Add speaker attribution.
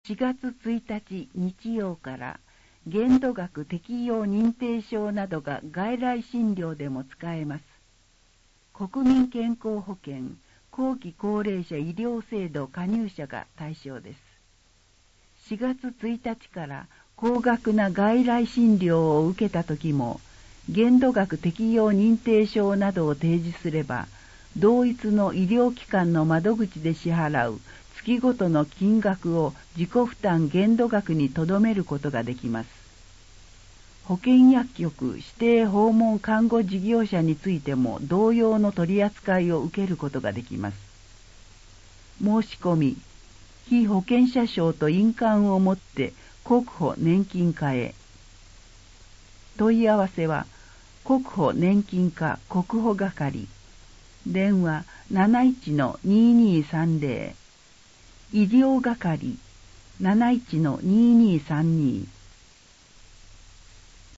Speaker 1: 4月1日日曜から限度額適用認定証などが外来診療でも使えます。国民健康保険後期高齢者医療制度加入者が対象です。4月1日から高額な外来診療を受けた時も限度額適用認定証などを提示すれば同一の医療機関の窓口で支払う月ごとの金額を自己負担限度額にとどめることができます。保健薬局指定訪問看護事業者についても同様の取り扱いを受けることができます。申し込み、被保険者証と印鑑を持って国保年金課へ。問い合わせは国保年金課国保係、電話 71-2230、医療係 71-2232